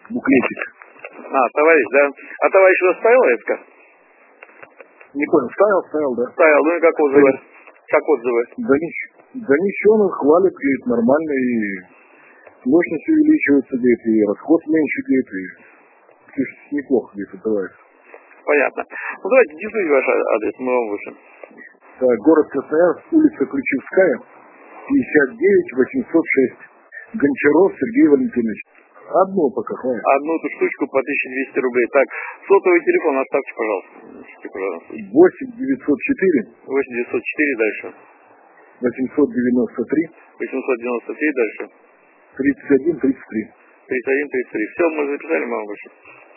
буклетик. Товарищ, да? А товарищ уже ставил ЭСКО? Не понял, ставил, да. Ставил, ну и как отзывы? Как отзывы? Да ничего, он хвалит, говорит, нормально, и мощность увеличивается, говорит, и расход меньше, говорит, и пишет, неплохо, говорит, отзывается. Понятно. Ну давайте диктуйте ваш адрес, мы вам вышлем. Так, город Красноярск, улица Ключевская, 59 806. Гончаров Сергей Валентинович. Одну пока хватит. Одну эту штучку по 1200 рублей. Так, сотовый телефон оставьте, пожалуйста. 8 904. 8 904 дальше. 893. 893 дальше. 31 33. 31 33. Все, мы записали, мы вам вышлем.